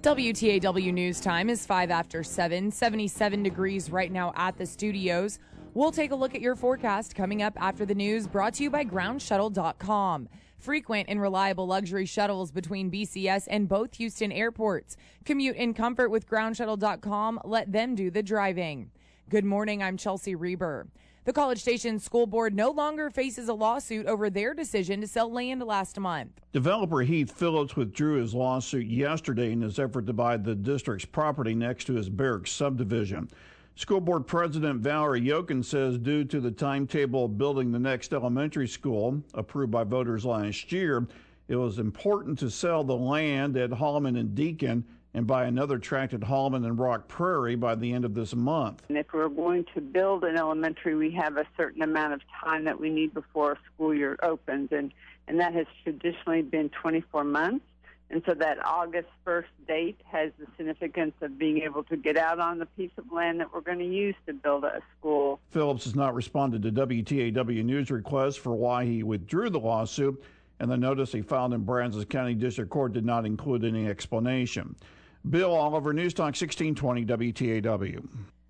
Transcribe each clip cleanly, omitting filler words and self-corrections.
WTAW News Time is 5 after 7, 77 degrees right now at the studios. We'll take a look at your forecast coming up after the news, brought to you by GroundShuttle.com. Frequent and reliable luxury shuttles between BCS and both Houston airports. Commute in comfort with GroundShuttle.com. Let them do the driving. Good morning, I'm Chelsea Reber. The College Station School Board no longer faces a lawsuit over their decision to sell land last month. Developer Heath Phillips withdrew his lawsuit yesterday in his effort to buy the district's property next to his Barracks subdivision. School Board President Valerie Yokin says due to the timetable of building the next elementary school, approved by voters last year, it was important to sell the land at Holloman and Deacon and buy another tract at Holloman and Rock Prairie by the end of this month. And if we're going to build an elementary, we have a certain amount of time that we need before our school year opens, and that has traditionally been 24 months. And so that August 1st date has the significance of being able to get out on the piece of land that we're going to use to build a school. Phillips has not responded to WTAW News requests for why he withdrew the lawsuit, and the notice he filed in Brazos County District Court did not include any explanation. Bill Oliver, News Talk 1620 WTAW.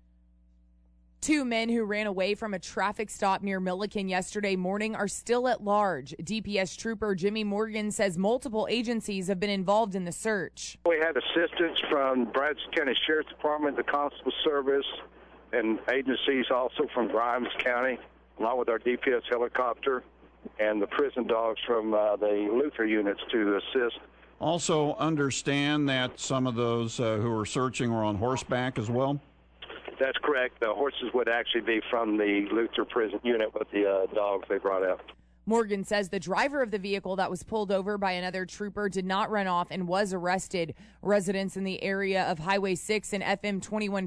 Two men who ran away from a traffic stop near Milliken yesterday morning are still at large. DPS trooper Jimmy Morgan says multiple agencies have been involved in the search. We had assistance from Brazos County Sheriff's Department, the Constable Service, and agencies also from Grimes County, along with our DPS helicopter and the prison dogs from the Luther units to assist. Also understand that some of those who were searching were on horseback as well? That's correct. The horses would actually be from the Luther prison unit with the dogs they brought out. Morgan says the driver of the vehicle that was pulled over by another trooper did not run off and was arrested. Residents in the area of Highway 6 and FM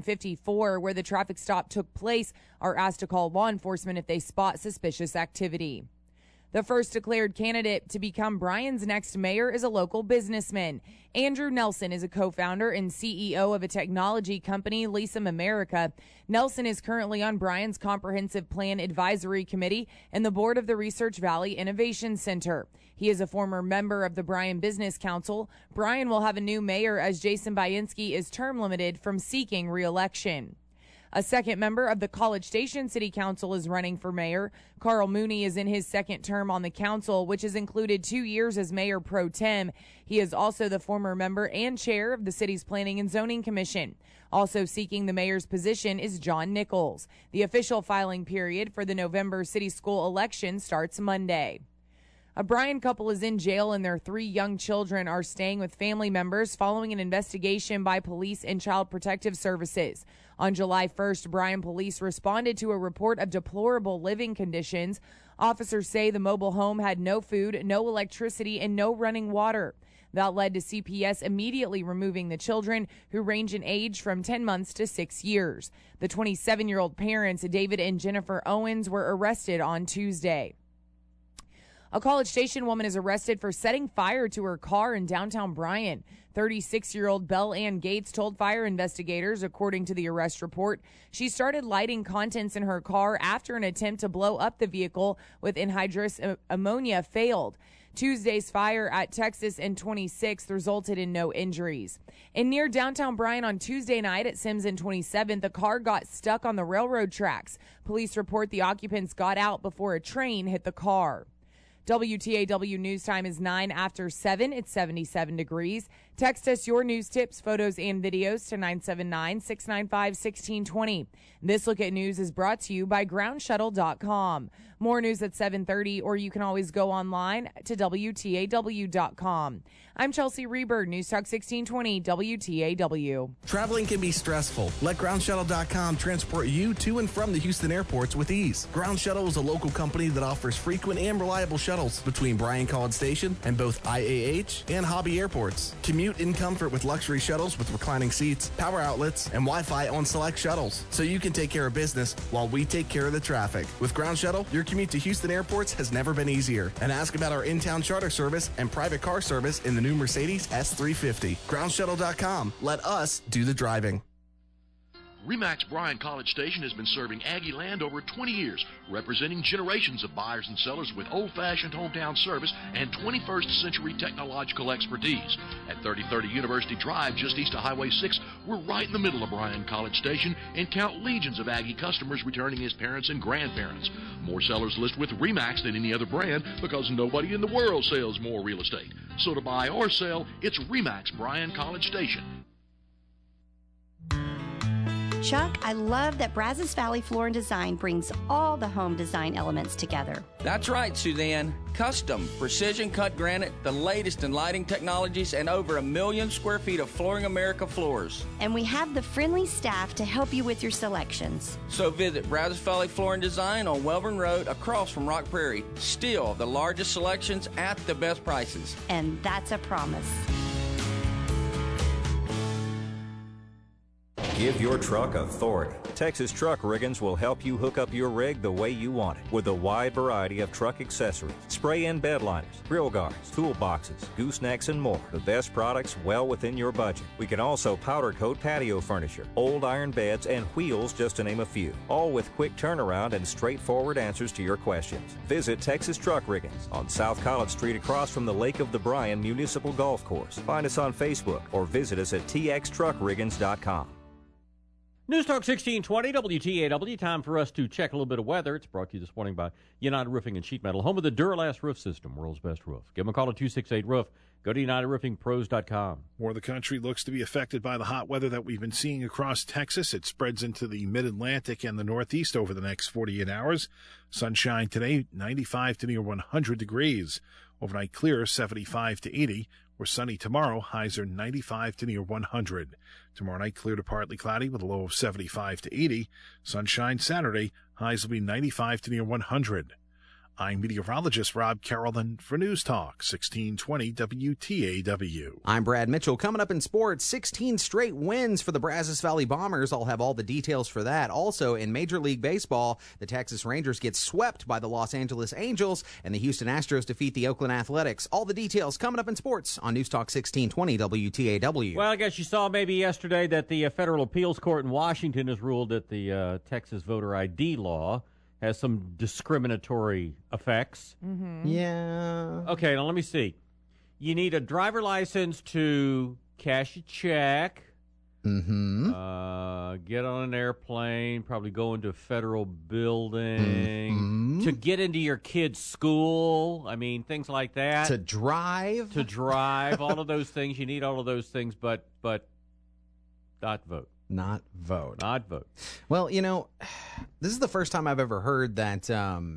2154, where the traffic stop took place, are asked to call law enforcement if they spot suspicious activity. The first declared candidate to become Bryan's next mayor is a local businessman. Andrew Nelson is a co-founder and CEO of a technology company, Leasum America. Nelson is currently on Bryan's Comprehensive Plan Advisory Committee and the board of the Research Valley Innovation Center. He is a former member of the Bryan Business Council. Bryan will have a new mayor as Jason Bainski is term limited from seeking re-election. A second member of the College Station City Council is running for mayor. Carl Mooney is in his second term on the council, which has included 2 years as mayor pro tem. He is also the former member and chair of the city's Planning and Zoning Commission. Also seeking the mayor's position is John Nichols. The official filing period for the November city school election starts Monday. A Bryan couple is in jail and their 3 young children are staying with family members following an investigation by police and Child Protective Services. On July 1st, Bryan police responded to a report of deplorable living conditions. Officers say the mobile home had no food, no electricity, and no running water. That led to CPS immediately removing the children, who range in age from 10 months to 6 years. The 27-year-old parents, David and Jennifer Owens, were arrested on Tuesday. A College Station woman is arrested for setting fire to her car in downtown Bryan. 36-year-old Belle Ann Gates told fire investigators, according to the arrest report, she started lighting contents in her car after an attempt to blow up the vehicle with anhydrous ammonia failed. Tuesday's fire at Texas and 26th resulted in no injuries. And near downtown Bryan on Tuesday night at Sims and 27th, the car got stuck on the railroad tracks. Police report the occupants got out before a train hit the car. WTAW News Time is 9 after 7. It's 77 degrees. Text us your news tips, photos, and videos to 979-695-1620. This Look at News is brought to you by GroundShuttle.com. More news at 7:30, or you can always go online to WTAW.com. I'm Chelsea Reber, News Talk 1620 WTAW. Traveling can be stressful. Let GroundShuttle.com transport you to and from the Houston airports with ease. Ground Shuttle is a local company that offers frequent and reliable shuttles between Bryan College Station and both IAH and Hobby airports. Commute in comfort with luxury shuttles with reclining seats, power outlets, and Wi-Fi on select shuttles, so you can take care of business while we take care of the traffic. With Ground Shuttle, your commute to Houston airports has never been easier. And ask about our in-town charter service and private car service in the new Mercedes S350. GroundShuttle.com. Let us do the driving. RE/MAX Bryan College Station has been serving Aggie land over 20 years, representing generations of buyers and sellers with old-fashioned hometown service and 21st century technological expertise. At 3030 University Drive, just east of Highway 6, we're right in the middle of Bryan College Station and count legions of Aggie customers returning as parents and grandparents. More sellers list with RE/MAX than any other brand because nobody in the world sells more real estate. So to buy or sell, it's RE/MAX Bryan College Station. Chuck, I love that Brazos Valley Floor and Design brings all the home design elements together. That's right, Suzanne. Custom, precision-cut granite, the latest in lighting technologies, and over 1 million square feet of Flooring America floors. And we have the friendly staff to help you with your selections. So visit Brazos Valley Floor and Design on Welborn Road across from Rock Prairie. Still the largest selections at the best prices. And that's a promise. Give your truck authority. Texas Truck Riggins will help you hook up your rig the way you want it with a wide variety of truck accessories, spray-in bed liners, grill guards, toolboxes, goosenecks, and more. The best products well within your budget. We can also powder coat patio furniture, old iron beds, and wheels, just to name a few. All with quick turnaround and straightforward answers to your questions. Visit Texas Truck Riggins on South College Street across from the Lake of the Bryan Municipal Golf Course. Find us on Facebook or visit us at txtruckriggins.com. News Talk 1620, WTAW. Time for us to check a little bit of weather. It's brought to you this morning by United Roofing and Sheet Metal, home of the Duralast Roof System, world's best roof. Give them a call at 268-ROOF. Go to UnitedRoofingPros.com. More of the country looks to be affected by the hot weather that we've been seeing across Texas. It spreads into the mid-Atlantic and the Northeast over the next 48 hours. Sunshine today, 95 to near 100 degrees. Overnight clear, 75 to 80. We're sunny tomorrow. Highs are 95 to near 100. Tomorrow night, clear to partly cloudy with a low of 75 to 80. Sunshine Saturday. Highs will be 95 to near 100. I'm meteorologist Rob Carrollton for News Talk 1620 WTAW. I'm Brad Mitchell. Coming up in sports, 16 straight wins for the Brazos Valley Bombers. I'll have all the details for that. Also, in Major League Baseball, the Texas Rangers get swept by the Los Angeles Angels, and the Houston Astros defeat the Oakland Athletics. All the details coming up in sports on News Talk 1620 WTAW. Well, I guess you saw maybe yesterday that the Federal Appeals Court in Washington has ruled that the Texas voter ID law has some discriminatory effects. Mm-hmm. Yeah. Okay, now let me see. You need a driver license to cash a check, mm-hmm. Get on an airplane, probably go into a federal building, mm-hmm. to get into your kid's school. I mean, things like that. To drive. All of those things. You need all of those things, but not vote. Not vote. Not vote. Well, you know, this is the first time I've ever heard that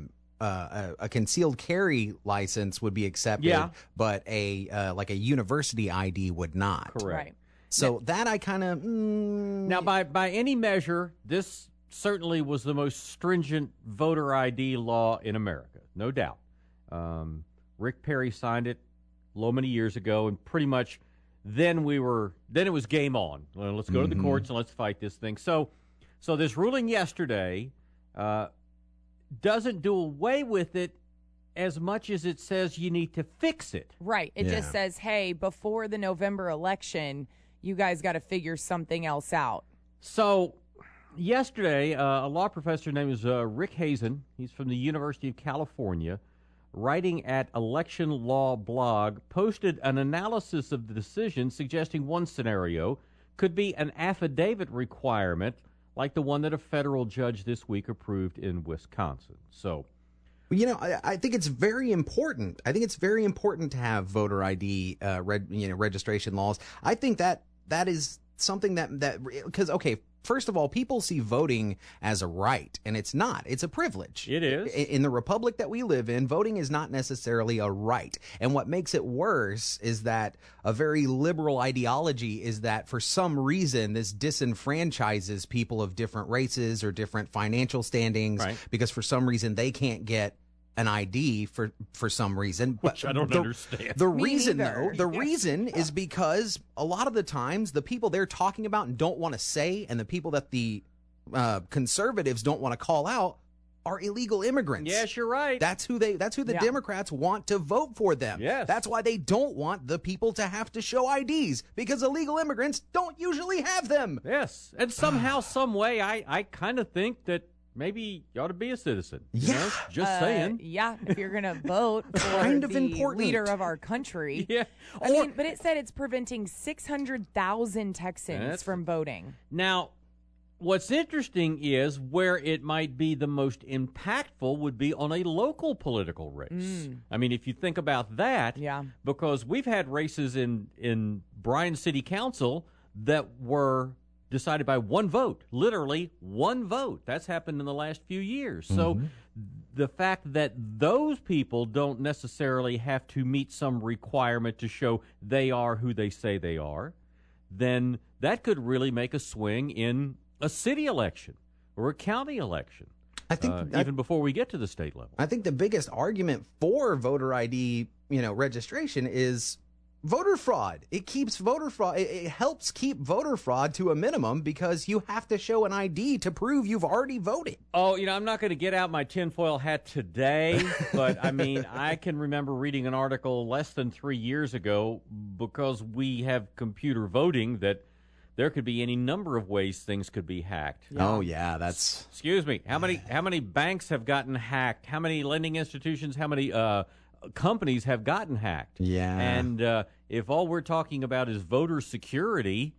a concealed carry license would be accepted, yeah. but like a university ID would not. Correct. Right. So that I kind of... Now, by any measure, this certainly was the most stringent voter ID law in America, no doubt. Rick Perry signed it many years ago, and pretty much... Then it was game on. Well, let's go to the courts and let's fight this thing. So this ruling yesterday doesn't do away with it as much as it says you need to fix it. Right. It just says, hey, before the November election, you guys got to figure something else out. So yesterday, a law professor named Rick Hazen, he's from the University of California, writing at Election Law Blog, posted an analysis of the decision suggesting one scenario could be an affidavit requirement like the one that a federal judge this week approved in Wisconsin. So, you know, I think it's very important. I think it's very important to have voter ID registration laws. I think that is something that because, okay, first of all, people see voting as a right, and it's not. It's a privilege. It is. In the republic that we live in, voting is not necessarily a right. And what makes it worse is that a very liberal ideology is that for some reason this disenfranchises people of different races or different financial standings, right, because for some reason they can't get an ID for some reason. Which I don't understand. The reason, though, reason is because a lot of the times the people they're talking about and don't want to say, and the people that the conservatives don't want to call out, are illegal immigrants. Yes, you're right. That's who the Democrats want to vote for them. Yes. That's why they don't want the people to have to show IDs, because illegal immigrants don't usually have them. Yes. And somehow, some way, I kind of think that maybe you ought to be a citizen. You know? Just saying. Yeah, if you're going to vote for Kind of the important. leader of our country. Yeah. I mean, but it said it's preventing 600,000 Texans That's- from voting. Now, what's interesting is where it might be the most impactful would be on a local political race. I mean, if you think about that, because we've had races in Bryan City Council that were decided by one vote, literally one vote. That's happened in the last few years. So the fact that those people don't necessarily have to meet some requirement to show they are who they say they are, then that could really make a swing in a city election or a county election. I think even before we get to the state level. I think the biggest argument for voter ID, registration is voter fraud. It keeps voter fraud. It helps keep voter fraud to a minimum because you have to show an ID to prove you've already voted. Oh, I'm not going to get out my tinfoil hat today, but I mean, I can remember reading an article less than 3 years ago, because we have computer voting, that there could be any number of ways things could be hacked. Oh yeah, that's. Excuse me. How many banks have gotten hacked? How many lending institutions? How many companies have gotten hacked? Yeah. And if all we're talking about is voter security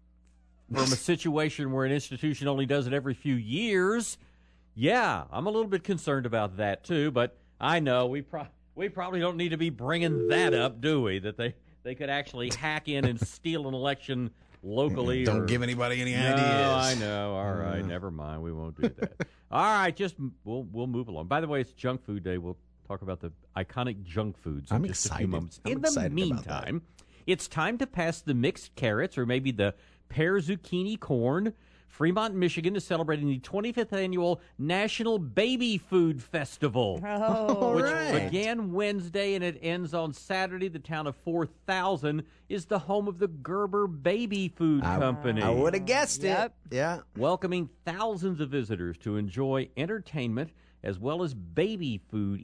from a situation where an institution only does it every few years, yeah, I'm a little bit concerned about that too. But I know we probably don't need to be bringing that up, do we? That they could actually hack in and steal an election locally. Don't give anybody any ideas. ideas. I know. All right, never mind. We won't do that. All right, we'll move along. By the way, it's Junk Food Day. We'll talk about the iconic junk foods in just a few moments. In the meantime, it's time to pass the mixed carrots, or maybe the pear zucchini corn. Fremont, Michigan is celebrating the 25th annual National Baby Food Festival, which began Wednesday and it ends on Saturday. The town of 4,000 is the home of the Gerber Baby Food Company. I would have guessed it. Yeah. Welcoming thousands of visitors to enjoy entertainment as well as baby food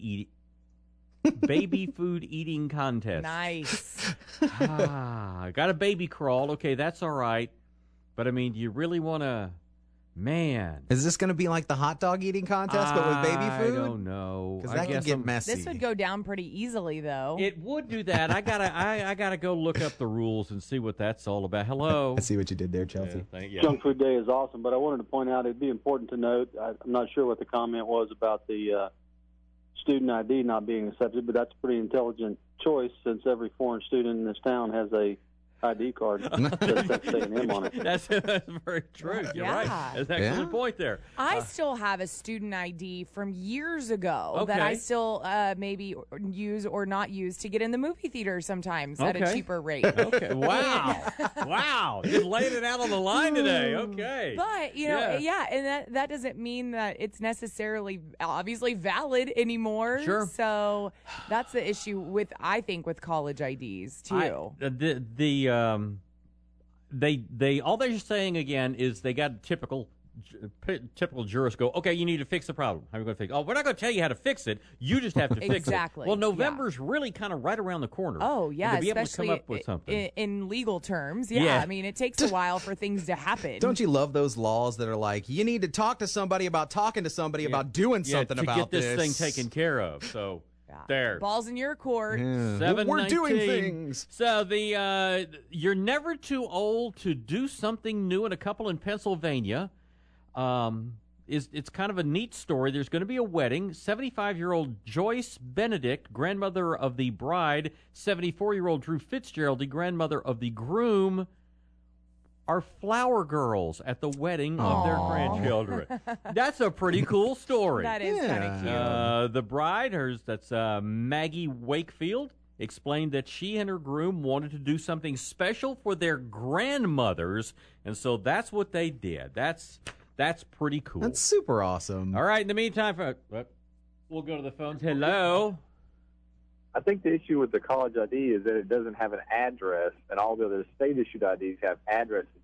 eating contests. Nice. Got a baby crawl. Okay, that's all right. But, I mean, do you really want to, man. Is this going to be like the hot dog eating contest, but with baby food? I don't know. Because that could get messy. This would go down pretty easily, though. It would do that. I gotta go look up the rules and see what that's all about. Hello. I see what you did there, Chelsea. Yeah, thank you. Junk Food Day is awesome, but I wanted to point out it'd be important to note, I'm not sure what the comment was about the student ID not being accepted, but that's a pretty intelligent choice since every foreign student in this town has a ID card that says A&M on it. That's very true. You're right. That's an excellent point there. I still have a student ID from years ago that I still maybe use or not use to get in the movie theater sometimes at a cheaper rate. Okay. Wow. Wow. Just laying it out on the line today. Okay. But, and that doesn't mean that it's necessarily obviously valid anymore. Sure. So that's the issue I think with college IDs too. They all they're saying again is they got typical jurists go, okay, you need to fix the problem. How are we going to fix it? Oh, we're not going to tell you how to fix it. You just have to fix it. Exactly. Well, November's really kind of right around the corner. Oh, yeah. To be especially able to come up with something. In legal terms. Yeah. I mean, it takes a while for things to happen. Don't you love those laws that are like, you need to talk to somebody about talking to somebody about doing something to about get this thing taken care of. So... There. Ball's in your court. Yeah. We're doing things. So you're never too old to do something new. And a couple in Pennsylvania, it's kind of a neat story. There's going to be a wedding. 75-year-old Joyce Benedict, grandmother of the bride, 74-year-old Drew Fitzgerald, the grandmother of the groom, are flower girls at the wedding of their grandchildren. That's a pretty cool story. That is kind of cute. The bride, that's Maggie Wakefield, explained that she and her groom wanted to do something special for their grandmothers, and so that's what they did. That's pretty cool. That's super awesome. All right, in the meantime, we'll go to the phones. Hello. I think the issue with the college ID is that it doesn't have an address, and all the other state-issued IDs have addresses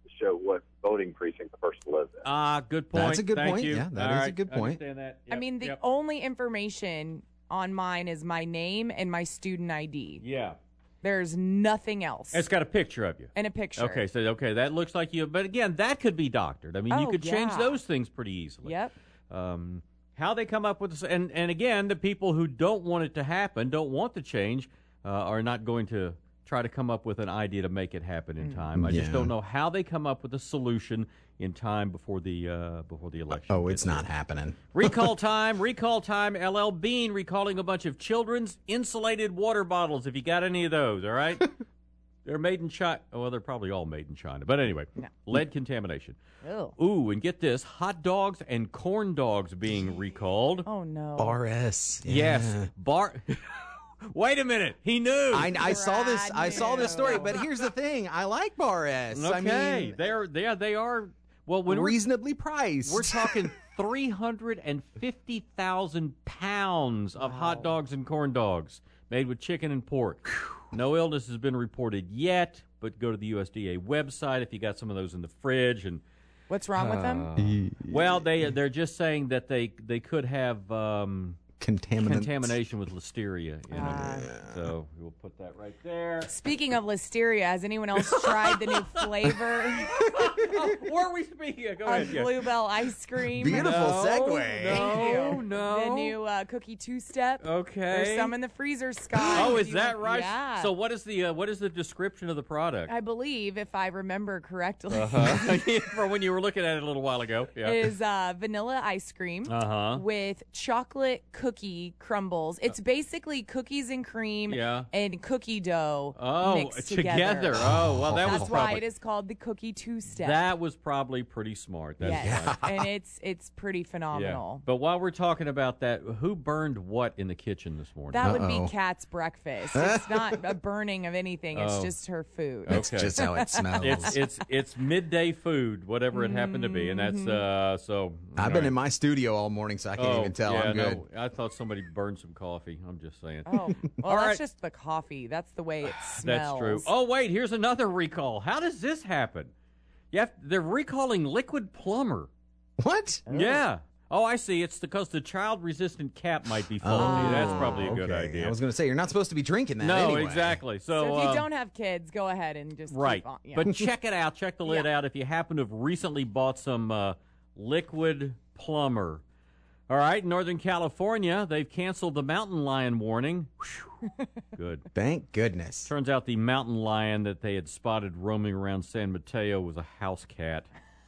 to show what voting precinct the person lives in. Good point. That's a good Thank point. you. Yeah, that All is right. a good point. Understand that. I mean, the only information on mine is my name and my student ID. Yeah. There's nothing else. It's got a picture of you. And a picture. Okay, so that looks like you. But again, that could be doctored. I mean, you could change those things pretty easily. Yep. How they come up with this, and again, the people who don't want it to happen, don't want the change, are not going to try to come up with an idea to make it happen in time. I just don't know how they come up with a solution in time before the election. Oh, it's not happening. Recall time, LL Bean recalling a bunch of children's insulated water bottles, if you got any of those, all right? They're made in China. Well, they're probably all made in China. But anyway, lead contamination. Ew. Ooh, and get this, hot dogs and corn dogs being recalled. Oh, no. Bar S. Yes. Wait a minute. He knew. I saw this. I saw this story, but here's the thing. I like Bar S. Okay. I mean, they are. Well, when reasonably priced. We're talking 350,000 pounds of hot dogs and corn dogs made with chicken and pork. No illness has been reported yet, but go to the USDA website if you got some of those in the fridge. And what's wrong with them? Well, they're just saying that they could have contamination with listeria in them. So we'll put that right there. Speaking of listeria, has anyone else tried the new flavor? Where are we speaking? Go ahead. Bluebell ice cream. Beautiful segue. Thank you. No. The new cookie two-step. Okay. There's some in the freezer, Scott. Oh, is that right? Yeah. So what is the description of the product? I believe, if I remember correctly, from when you were looking at it a little while ago, is vanilla ice cream with chocolate cookie crumbles. It's basically cookies and cream and cookie dough mixed together. Oh, well, that's why it is called the cookie two-step. That was probably pretty smart. That's and it's pretty phenomenal. Yeah. But while we're talking about that, who burned what in the kitchen this morning? That would be Kat's breakfast. It's not a burning of anything. It's just her food. That's just how it smells. It's midday food, whatever it happened to be, and that's so. I've been in my studio all morning, so I can't even tell. I'm good. No, I thought somebody burned some coffee. I'm just saying. Oh, well, that's just the coffee. That's the way it smells. That's true. Oh, wait, here's another recall. How does this happen? They're recalling Liquid Plumber. What? Yeah. Oh, I see. It's because the child-resistant cap might be faulty. That's probably a good idea. I was going to say, you're not supposed to be drinking that No, anyway. Exactly. So if you don't have kids, go ahead and just keep on. Yeah. But check it out. Check the lid out if you happen to have recently bought some Liquid Plumber. All right, Northern California, they've canceled the mountain lion warning. Good. Thank goodness. Turns out the mountain lion that they had spotted roaming around San Mateo was a house cat.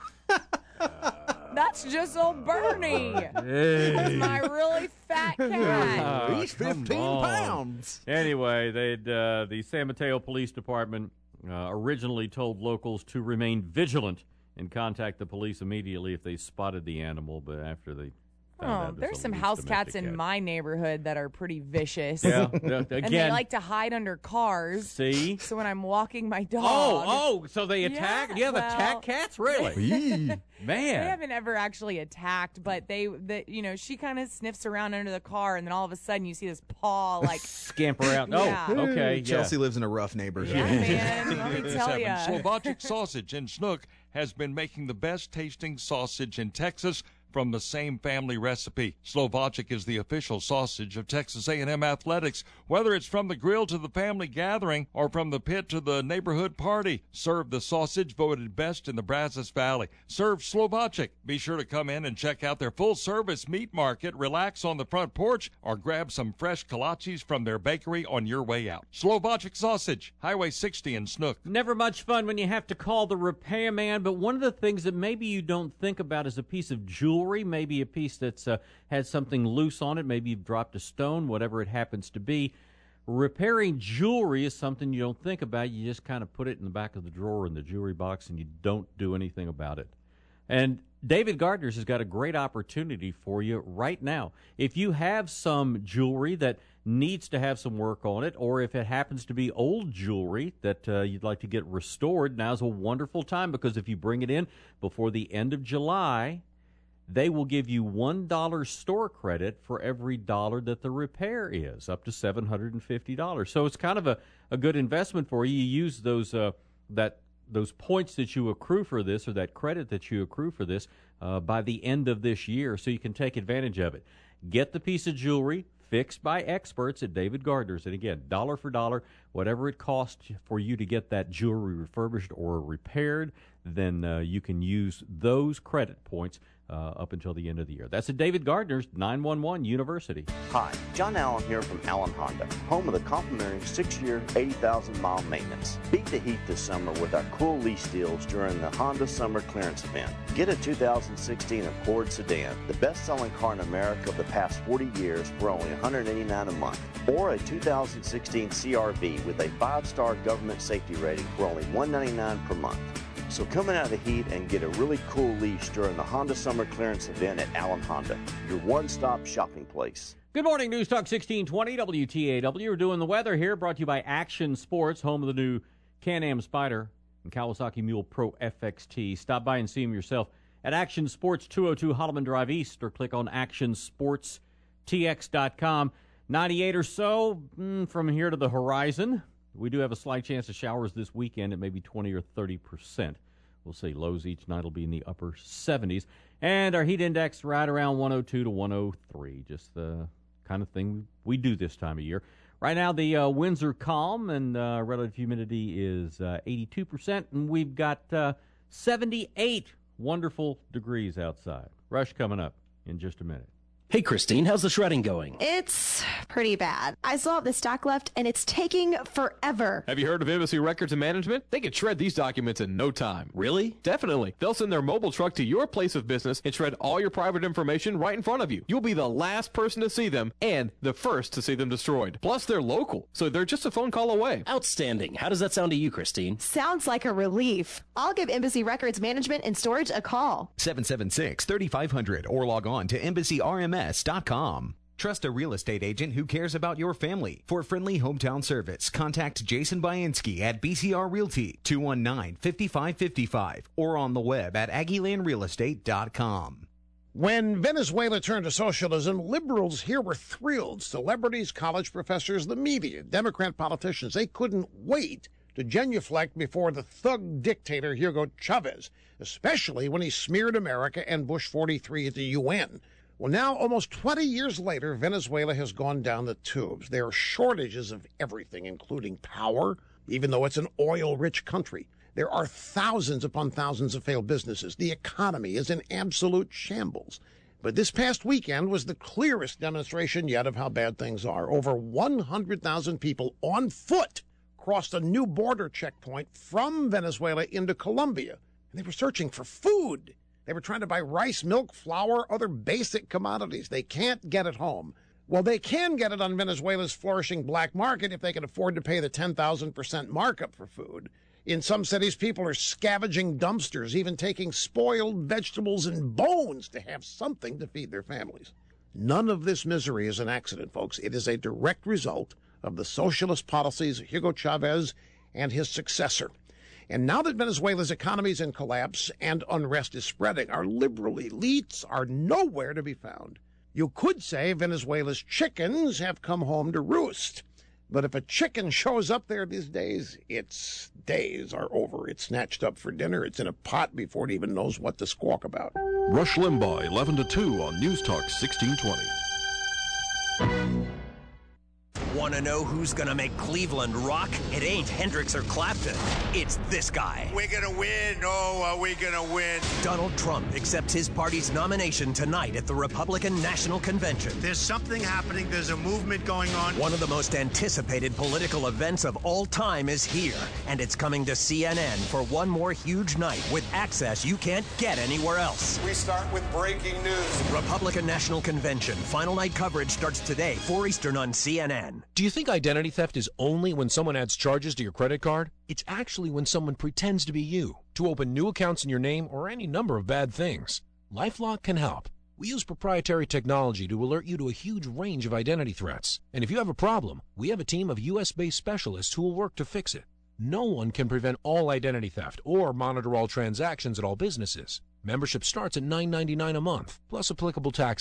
That's just old Bernie. That's my really fat cat. He's 15 pounds. Anyway, the San Mateo Police Department originally told locals to remain vigilant and contact the police immediately if they spotted the animal, but after they there's some house cats in my neighborhood that are pretty vicious. Yeah, and they like to hide under cars. See? So when I'm walking my dog. Oh, so they attack? You have attack cats? Really? Man. They haven't ever actually attacked, but she kind of sniffs around under the car, and then all of a sudden you see this paw like scamper out. Yeah. Oh, okay. Chelsea lives in a rough neighborhood. Yeah, man. Let me tell you. Slovacic Sausage in Snook has been making the best tasting sausage in Texas from the same family recipe. Slovacic is the official sausage of Texas A&M Athletics. Whether it's from the grill to the family gathering or from the pit to the neighborhood party, serve the sausage voted best in the Brazos Valley. Serve Slovacic. Be sure to come in and check out their full-service meat market, relax on the front porch, or grab some fresh kolaches from their bakery on your way out. Slovacic Sausage, Highway 60 in Snook. Never much fun when you have to call the repairman, but one of the things that maybe you don't think about is a piece of jewelry, maybe a piece that's had something loose on it, maybe you've dropped a stone, whatever it happens to be. Repairing jewelry is something you don't think about. You just kind of put it in the back of the drawer in the jewelry box and you don't do anything about it. And David Gardner's has got a great opportunity for you right now. If you have some jewelry that needs to have some work on it, or if it happens to be old jewelry that you'd like to get restored, now's a wonderful time, because if you bring it in before the end of July, they will give you $1 store credit for every dollar that the repair is, up to $750. So it's kind of a good investment for you. You use those that those points that you accrue for this, or that credit that you accrue for this, by the end of this year, so you can take advantage of it. Get the piece of jewelry fixed by experts at David Gardner's. And again, dollar for dollar, whatever it costs for you to get that jewelry refurbished or repaired, then you can use those credit points up until the end of the year. That's at David Gardner's, 911 University. Hi, John Allen here from Allen Honda, home of the complimentary 6-year, 80,000-mile maintenance. Beat the heat this summer with our cool lease deals during the Honda Summer Clearance Event. Get a 2016 Accord sedan, the best-selling car in America of the past 40 years, for only $189 a month. Or a 2016 CR-V with a 5-star government safety rating for only $199 per month. So come out of the heat and get a really cool lease during the Honda Summer Clearance Event at Allen Honda, your one-stop shopping place. Good morning, News Talk 1620 WTAW. We're doing the weather here, brought to you by Action Sports, home of the new Can-Am Spyder and Kawasaki Mule Pro FXT. Stop by and see them yourself at Action Sports, 202 Holloman Drive East, or click on actionsportstx.com. 98 or so from here to the horizon. We do have a slight chance of showers this weekend at maybe 20 or 30%. We'll see. Lows each night will be in the upper 70s. And our heat index right around 102 to 103. Just the kind of thing we do this time of year. Right now, the winds are calm, and relative humidity is 82%. And we've got 78 wonderful degrees outside. Rush coming up in just a minute. Hey, Christine, how's the shredding going? It's pretty bad. I still have the stock left, and it's taking forever. Have you heard of Embassy Records and Management? They can shred these documents in no time. Really? Definitely. They'll send their mobile truck to your place of business and shred all your private information right in front of you. You'll be the last person to see them and the first to see them destroyed. Plus, they're local, so they're just a phone call away. Outstanding. How does that sound to you, Christine? Sounds like a relief. I'll give Embassy Records Management and Storage a call. 776-3500 or log on to EmbassyRMS.com. Trust a real estate agent who cares about your family. For friendly hometown service, contact Jason Bainski at BCR Realty, 219-5555, or on the web at AggieLandRealEstate.com. When Venezuela turned to socialism, liberals here were thrilled. Celebrities, college professors, the media, Democrat politicians, they couldn't wait to genuflect before the thug dictator Hugo Chavez, especially when he smeared America and Bush 43 at the UN. Well, now, almost 20 years later, Venezuela has gone down the tubes. There are shortages of everything, including power, even though it's an oil-rich country. There are thousands upon thousands of failed businesses. The economy is in absolute shambles. But this past weekend was the clearest demonstration yet of how bad things are. Over 100,000 people on foot crossed a new border checkpoint from Venezuela into Colombia. And they were searching for food. They were trying to buy rice, milk, flour, other basic commodities. They can't get it home. Well, they can get it on Venezuela's flourishing black market if they can afford to pay the 10,000% markup for food. In some cities, people are scavenging dumpsters, even taking spoiled vegetables and bones to have something to feed their families. None of this misery is an accident, folks. It is a direct result of the socialist policies of Hugo Chavez and his successor. And now that Venezuela's economy is in collapse and unrest is spreading, our liberal elites are nowhere to be found. You could say Venezuela's chickens have come home to roost. But if a chicken shows up there these days, its days are over. It's snatched up for dinner. It's in a pot before it even knows what to squawk about. Rush Limbaugh, 11 to 2 on News Talk 1620. Want to know who's going to make Cleveland rock? It ain't Hendrix or Clapton. It's this guy. We're going to win. Oh, are we going to win? Donald Trump accepts his party's nomination tonight at the Republican National Convention. There's something happening. There's a movement going on. One of the most anticipated political events of all time is here, and it's coming to CNN for one more huge night with access you can't get anywhere else. We start with breaking news. Republican National Convention. Final night coverage starts today, 4 Eastern on CNN. Do you think identity theft is only when someone adds charges to your credit card? It's actually when someone pretends to be you to open new accounts in your name or any number of bad things. LifeLock can help. We use proprietary technology to alert you to a huge range of identity threats. And if you have a problem, we have a team of U.S.-based specialists who will work to fix it. No one can prevent all identity theft or monitor all transactions at all businesses. Membership starts at $9.99 a month, plus applicable taxes.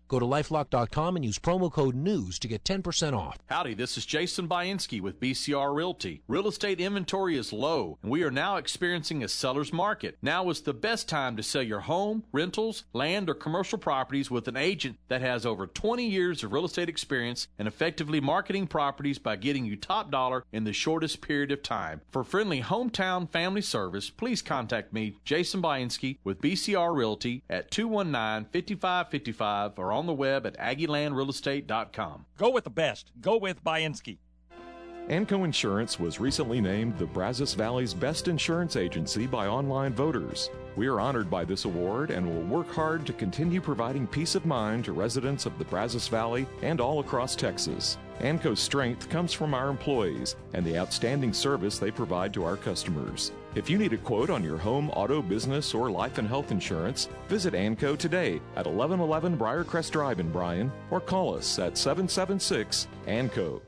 Go to LifeLock.com and use promo code NEWS to get 10% off. Howdy, this is Jason Bainski with BCR Realty. Real estate inventory is low, and we are now experiencing a seller's market. Now is the best time to sell your home, rentals, land, or commercial properties with an agent that has over 20 years of real estate experience and effectively marketing properties by getting you top dollar in the shortest period of time. For friendly hometown family service, please contact me, Jason Bainski, with BCR Realty at 219-5555 or on the web at AggieLandRealEstate.com. Go with the best. Go with Bainski. Anco Insurance was recently named the Brazos Valley's best insurance agency by online voters. We are honored by this award and will work hard to continue providing peace of mind to residents of the Brazos Valley and all across Texas. Anco's strength comes from our employees and the outstanding service they provide to our customers. If you need a quote on your home, auto, business, or life and health insurance, visit Anco today at 1111 Briarcrest Drive in Bryan or call us at 776-ANCO.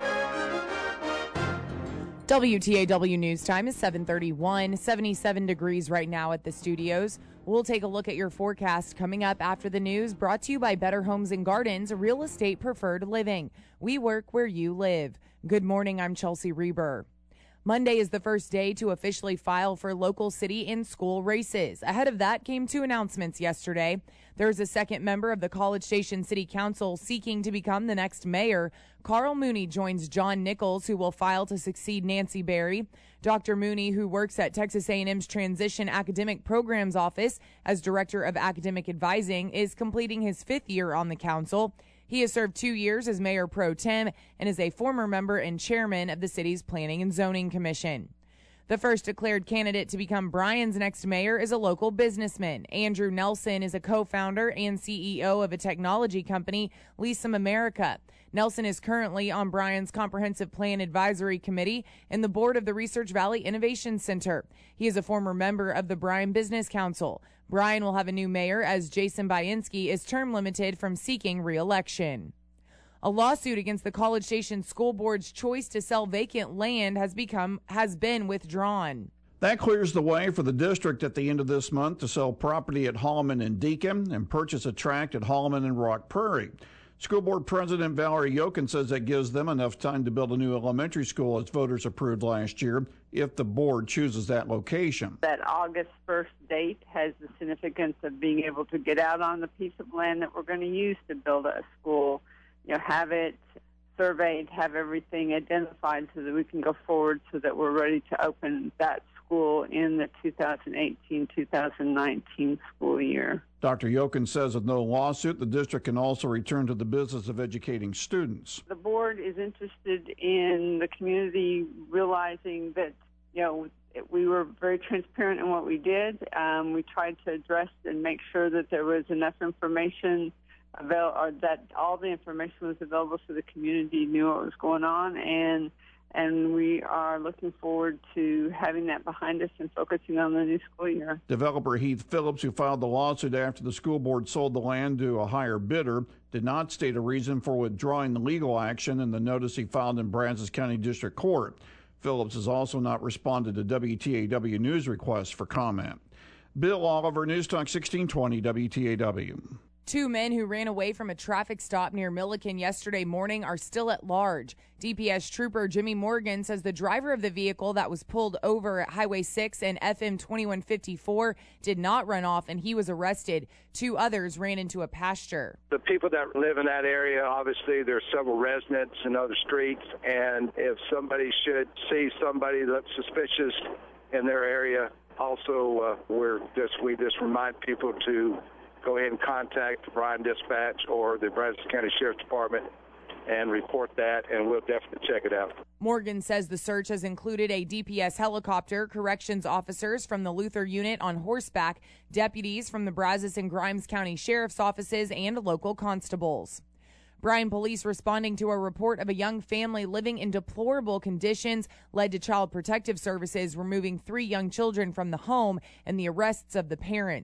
WTAW News Time is 7:31, 77 degrees right now at the studios. We'll take a look at your forecast coming up after the news, brought to you by Better Homes and Gardens, real estate preferred living. We work where you live. Good morning, I'm Chelsea Reber. Monday is the first day to officially file for local city and school races. Ahead of that came two announcements yesterday. There's a second member of the College Station City Council seeking to become the next mayor. Carl Mooney joins John Nichols, who will file to succeed Nancy Berry. Dr. Mooney, who works at Texas A&M's Transition Academic Programs Office as Director of Academic Advising, is completing his fifth year on the council. He has served 2 years as mayor pro tem and is a former member and chairman of the city's Planning and Zoning Commission. The first declared candidate to become Bryan's next mayor is a local businessman. Andrew Nelson is a co-founder and CEO of a technology company, Leasum America. Nelson is currently on Bryan's Comprehensive Plan Advisory Committee and the board of the Research Valley Innovation Center. He is a former member of the Bryan Business Council. Bryan will have a new mayor as Jason Bainski is term limited from seeking re-election. A lawsuit against the College Station School Board's choice to sell vacant land has been withdrawn. That clears the way for the district at the end of this month to sell property at Holloman and Deacon and purchase a tract at Holloman and Rock Prairie. School Board President Valerie Yokin says that gives them enough time to build a new elementary school as voters approved last year if the board chooses that location. That August 1st date has the significance of being able to get out on the piece of land that we're going to use to build a school, have it surveyed, have everything identified so that we can go forward so that we're ready to open that school in the 2018-2019 school year. Dr. Yokin says with no lawsuit, the district can also return to the business of educating students. The board is interested in the community realizing that, we were very transparent in what we did. We tried to address and make sure that there was enough information or that all the information was available so the community knew what was going on, and we are looking forward to having that behind us and focusing on the new school year. Developer Heath Phillips, who filed the lawsuit after the school board sold the land to a higher bidder, did not state a reason for withdrawing the legal action in the notice he filed in Brazos County District Court. Phillips has also not responded to WTAW News requests for comment. Bill Oliver, News Talk 1620 WTAW. Two men who ran away from a traffic stop near Milliken yesterday morning are still at large. DPS trooper Jimmy Morgan says the driver of the vehicle that was pulled over at Highway 6 and FM 2154 did not run off, and he was arrested. Two others ran into a pasture. The people that live in that area, obviously there's several residents in other streets, and if somebody should see somebody that's suspicious in their area, also we just remind people to go ahead and contact the Bryan Dispatch or the Brazos County Sheriff's Department and report that, and we'll definitely check it out. Morgan says the search has included a DPS helicopter, corrections officers from the Luther unit on horseback, deputies from the Brazos and Grimes County Sheriff's offices, and local constables. Bryan police responding to a report of a young family living in deplorable conditions led to Child Protective Services removing 3 young children from the home and the arrests of the parents.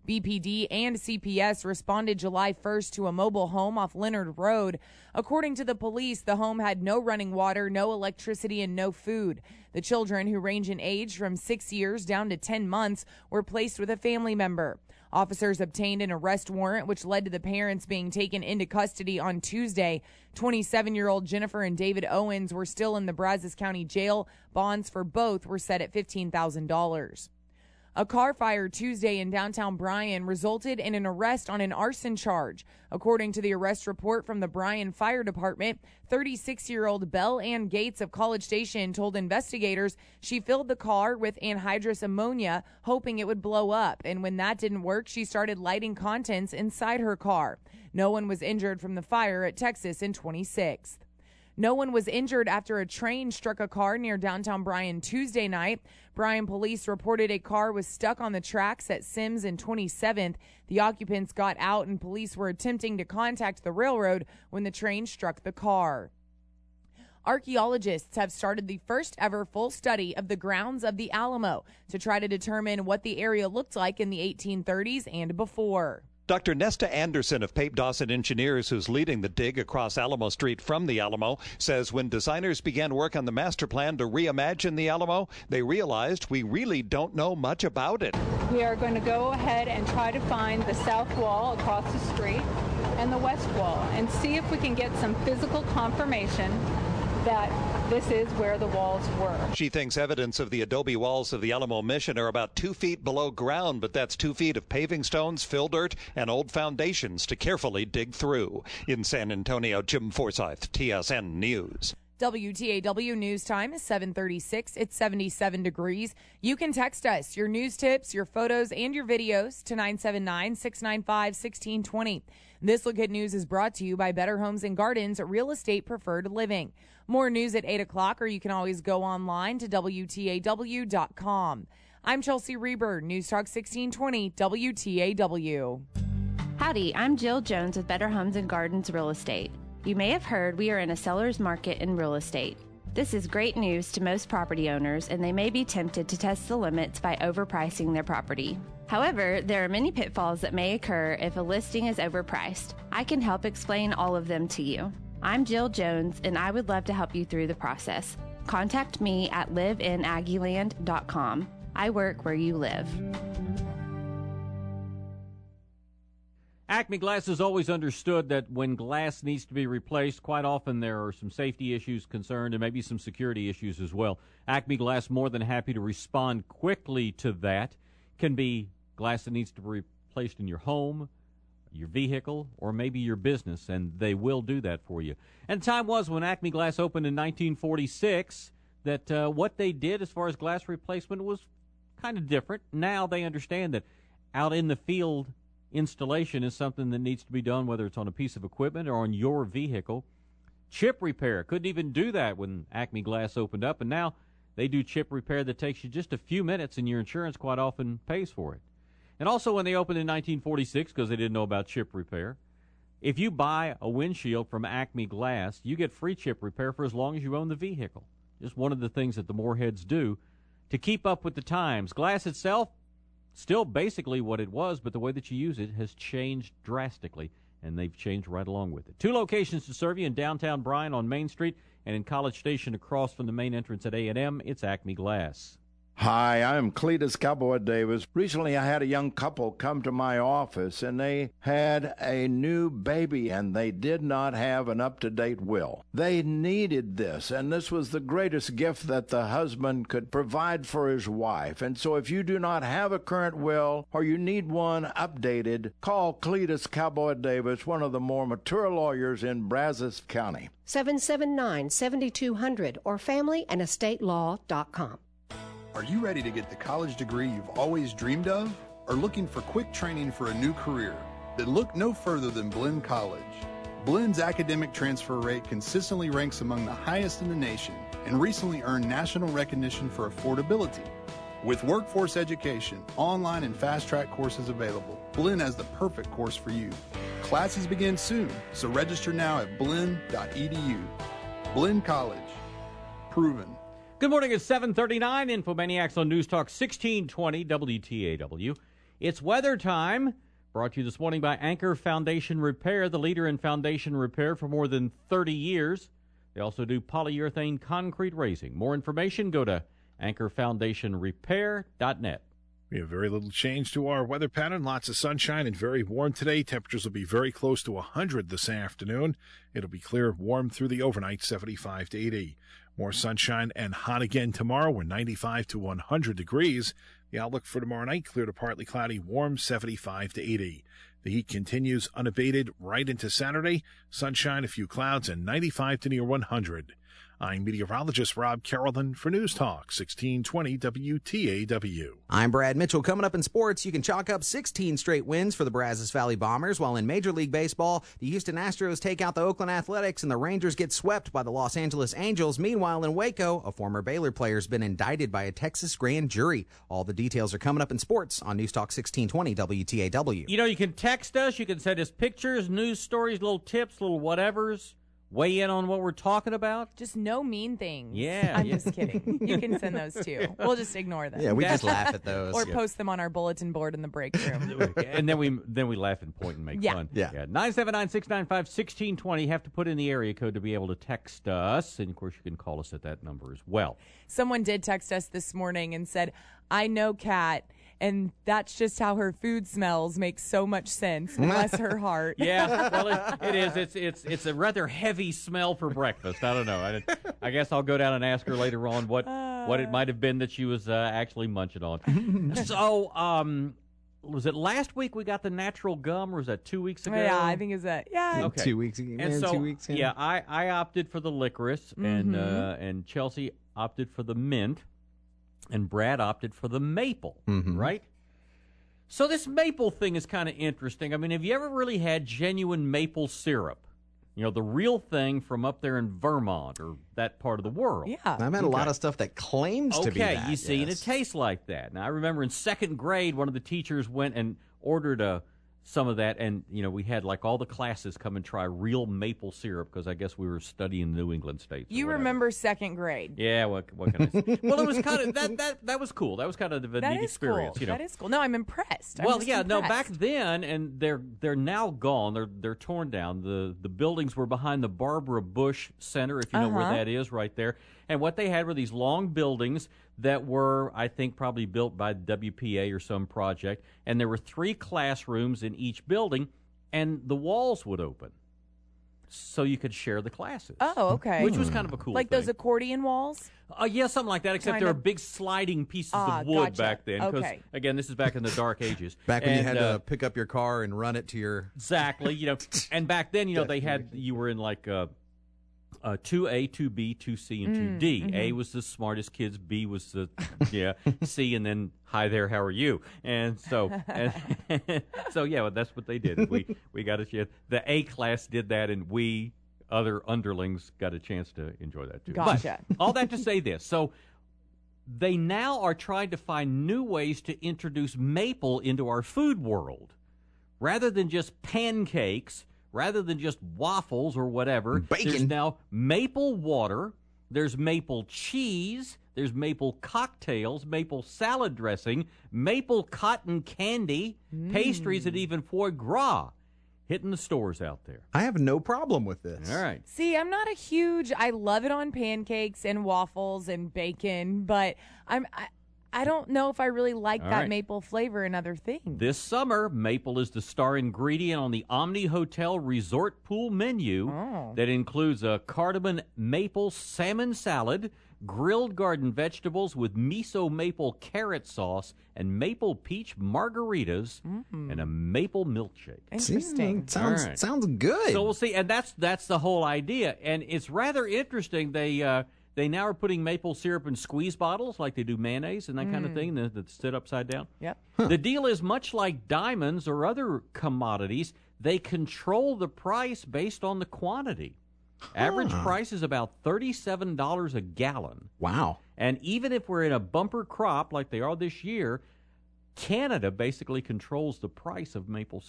BPD and CPS responded July 1st to a mobile home off Leonard Road. According to the police, the home had no running water, no electricity, and no food. The children, who range in age from 6 years down to 10 months, were placed with a family member. Officers obtained an arrest warrant, which led to the parents being taken into custody on Tuesday. 27-year-old Jennifer and David Owens were still in the Brazos County Jail. Bonds for both were set at $15,000. A car fire Tuesday in downtown Bryan resulted in an arrest on an arson charge. According to the arrest report from the Bryan Fire Department, 36-year-old Belle Ann Gates of College Station told investigators she filled the car with anhydrous ammonia, hoping it would blow up. And when that didn't work, she started lighting contents inside her car. No one was injured from the fire at Texas and 26th. No one was injured after a train struck a car near downtown Bryan Tuesday night. Bryan police reported a car was stuck on the tracks at Sims and 27th. The occupants got out and police were attempting to contact the railroad when the train struck the car. Archaeologists have started the first ever full study of the grounds of the Alamo to try to determine what the area looked like in the 1830s and before. Dr. Nesta Anderson of Pape Dawson Engineers, who's leading the dig across Alamo Street from the Alamo, says when designers began work on the master plan to reimagine the Alamo, they realized we really don't know much about it. We are going to go ahead and try to find the south wall across the street and the west wall and see if we can get some physical confirmation that this is where the walls were. She thinks evidence of the adobe walls of the Alamo Mission are about 2 feet below ground, but that's 2 feet of paving stones, fill dirt, and old foundations to carefully dig through. In San Antonio, Jim Forsyth, TSN News. WTAW News Time is 7:36. It's 77 degrees. You can text us your news tips, your photos, and your videos to 979-695-1620. This Look at News is brought to you by Better Homes and Gardens, Real Estate Preferred Living. More news at 8 o'clock, or you can always go online to WTAW.com. I'm Chelsea Reber, News Talk 1620, WTAW. Howdy, I'm Jill Jones with Better Homes and Gardens Real Estate. You may have heard we are in a seller's market in real estate. This is great news to most property owners, and they may be tempted to test the limits by overpricing their property. However, there are many pitfalls that may occur if a listing is overpriced. I can help explain all of them to you. I'm Jill Jones, and I would love to help you through the process. Contact me at liveinaggieland.com. I work where you live. Acme Glass has always understood that when glass needs to be replaced, quite often there are some safety issues concerned and maybe some security issues as well. Acme Glass more than happy to respond quickly to that. Can be glass that needs to be replaced in your home, your vehicle, or maybe your business, and they will do that for you. And the time was when Acme Glass opened in 1946 that what they did as far as glass replacement was kind of different. Now they understand that out in the field, installation is something that needs to be done, whether it's on a piece of equipment or on your vehicle. Chip repair, couldn't even do that when Acme Glass opened up, and now they do chip repair that takes you just a few minutes, and your insurance quite often pays for it. And also when they opened in 1946, because they didn't know about chip repair, if you buy a windshield from Acme Glass, you get free chip repair for as long as you own the vehicle. Just one of the things that the Moorheads do to keep up with the times. Glass itself, still basically what it was, but the way that you use it has changed drastically, and they've changed right along with it. 2 locations to serve you in downtown Bryan on Main Street and in College Station across from the main entrance at A&M. It's Acme Glass. Hi, I'm Cletus Cowboy Davis. Recently, I had a young couple come to my office, and they had a new baby, and they did not have an up-to-date will. They needed this, and this was the greatest gift that the husband could provide for his wife. And so if you do not have a current will or you need one updated, call Cletus Cowboy Davis, one of the more mature lawyers in Brazos County. 779-7200 or familyandestatelaw.com. Are you ready to get the college degree you've always dreamed of? Or looking for quick training for a new career? Then look no further than Blinn College. Blinn's academic transfer rate consistently ranks among the highest in the nation and recently earned national recognition for affordability. With workforce education, online and fast-track courses available, Blinn has the perfect course for you. Classes begin soon, so register now at blinn.edu. Blinn College. Proven. Good morning, it's 7:39. Infomaniacs on News Talk 1620 WTAW. It's weather time. Brought to you this morning by Anchor Foundation Repair, the leader in foundation repair for more than 30 years. They also do polyurethane concrete raising. More information, go to anchorfoundationrepair.net. We have very little change to our weather pattern. Lots of sunshine and very warm today. Temperatures will be very close to 100 this afternoon. It'll be clear, warm through the overnight, 75 to 80. More sunshine and hot again tomorrow. We're 95 to 100 degrees. The outlook for tomorrow night, clear to partly cloudy, warm, 75 to 80. The heat continues unabated right into Saturday. Sunshine, a few clouds, and 95 to near 100. I'm meteorologist Rob Carrollton for News Talk 1620 WTAW. I'm Brad Mitchell. Coming up in sports, you can chalk up 16 straight wins for the Brazos Valley Bombers, while in Major League Baseball, the Houston Astros take out the Oakland Athletics and the Rangers get swept by the Los Angeles Angels. Meanwhile, in Waco, a former Baylor player has been indicted by a Texas grand jury. All the details are coming up in sports on News Talk 1620 WTAW. You know, you can text us, you can send us pictures, news stories, little tips, little whatevers. Weigh in on what we're talking about. Just no mean things. Yeah. I'm just kidding. You can send those too. We'll just ignore them. Yeah, we just laugh at those. Or post them on our bulletin board in the break room. And then we laugh and point and make fun. Yeah. 979-695-1620. You have to put in the area code to be able to text us. And, of course, you can call us at that number as well. Someone did text us this morning and said, I know Kat, and that's just how her food smells. Makes so much sense. Bless her heart. Yeah, well, it is. It's a rather heavy smell for breakfast. I don't know. I guess I'll go down and ask her later on what it might have been that she was actually munching on. So, was it last week we got the natural gum, or was that 2 weeks ago? Yeah, I think it's that. Yeah. Okay. 2 weeks ago. And so, 2 weeks in. Yeah, I opted for the licorice, and Chelsea opted for the mint. And Brad opted for the maple, right? So this maple thing is kind of interesting. I mean, have you ever really had genuine maple syrup? You know, the real thing from up there in Vermont or that part of the world. Yeah. I've had a lot of stuff that claims to be that. Okay, you see, and it tastes like that. Now, I remember in second grade, one of the teachers went and ordered some of that, and, you know, we had, like, all the classes come and try real maple syrup because I guess we were studying New England states. You remember second grade. Yeah, what can I say? Well, it was kind of, that was cool. That was kind of a neat experience. Cool. You know? That is cool. No, I'm impressed. No, back then, and they're now gone. They're torn down. The buildings were behind the Barbara Bush Center, if you know where that is, right there. And what they had were these long buildings that were, I think, probably built by WPA or some project. And there were 3 classrooms in each building, and the walls would open so you could share the classes. Oh, okay. Which was kind of a cool like thing. those accordion walls? Yeah, something like that, except there were big sliding pieces of wood back then. Because, again, this is back in the dark ages. Back when you had to pick up your car and run it to your... Exactly. You know, and back then, you know, you were in like... 2A, 2B, 2C, and 2D. A was the smartest kids. B was the C, and then hi there, how are you? And so, well, that's what they did. We got a chance. The A class did that, and we other underlings got a chance to enjoy that too. Gotcha. But all that to say this. So they now are trying to find new ways to introduce maple into our food world, rather than just pancakes. Rather than just waffles or whatever, there's now maple water, there's maple cheese, there's maple cocktails, maple salad dressing, maple cotton candy, pastries, and even foie gras hitting the stores out there. I have no problem with this. All right. See, I'm not I love it on pancakes and waffles and bacon, but I don't know if I really like that maple flavor in other things. This summer, maple is the star ingredient on the Omni Hotel Resort Pool menu that includes a cardamom maple salmon salad, grilled garden vegetables with miso maple carrot sauce, and maple peach margaritas, and a maple milkshake. Interesting. Sounds good. So we'll see, and that's the whole idea. And it's rather interesting. They now are putting maple syrup in squeeze bottles like they do mayonnaise and that kind of thing that sit upside down. Yep. The deal is much like diamonds or other commodities, they control the price based on the quantity. Average price is about $37 a gallon. Wow. And even if we're in a bumper crop like they are this year, Canada basically controls the price of maple syrup.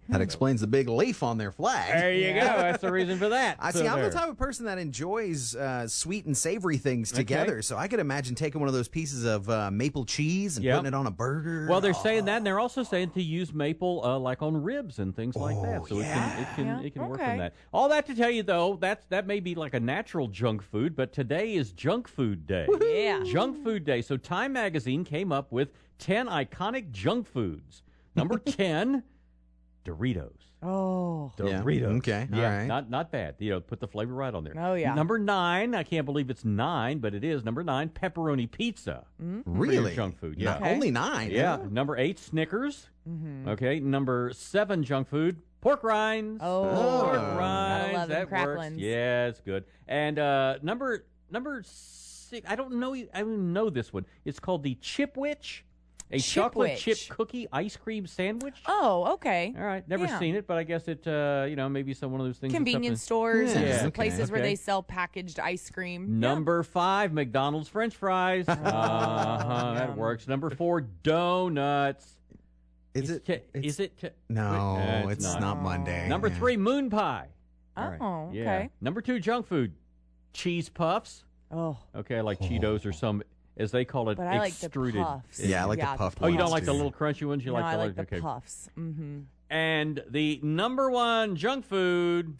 That explains the big leaf on their flag. There you go. That's the reason for that. I'm the type of person that enjoys sweet and savory things together, so I could imagine taking one of those pieces of maple cheese and putting it on a burger. Well, they're saying that, and they're also saying to use maple like on ribs and things like that. So it can work on that. All that to tell you, though, that may be like a natural junk food, but today is Junk Food Day. Yeah. Junk Food Day. So Time Magazine came up with 10 iconic junk foods. Number 10, Doritos. Oh. Doritos. Yeah. Okay. Yeah, all right. not bad. Put the flavor right on there. Oh, yeah. Number 9, I can't believe it's 9, but it is. Number 9, pepperoni pizza. Really? Junk food, yeah. Only 9? Yeah. Number 8, Snickers. Mm-hmm. Okay. Number 7, junk food, pork rinds. Oh. Pork rinds. Gotta love them That works. cracklins. Yeah, it's good. And number 6, I don't know this one. It's called the Chipwich. A chocolate chip cookie ice cream sandwich. Oh, okay. All right. Never seen it, but I guess it, maybe some one of those things. Convenience stores and places where Okay. they sell packaged ice cream. Number 5, McDonald's French fries. That works. Number 4, donuts. Is it? No, it's not Monday. Number 3, moon pie. Oh, Yeah. okay. Number 2, junk food, cheese puffs. Oh. Okay, like Cheetos or some, as they call it, But I like the extruded. puffs. Yeah, I like the puffed Oh, you don't ones, like the too. little crunchy ones? You No, like I the like the okay. puffs. Mm-hmm. And the number 1 junk food,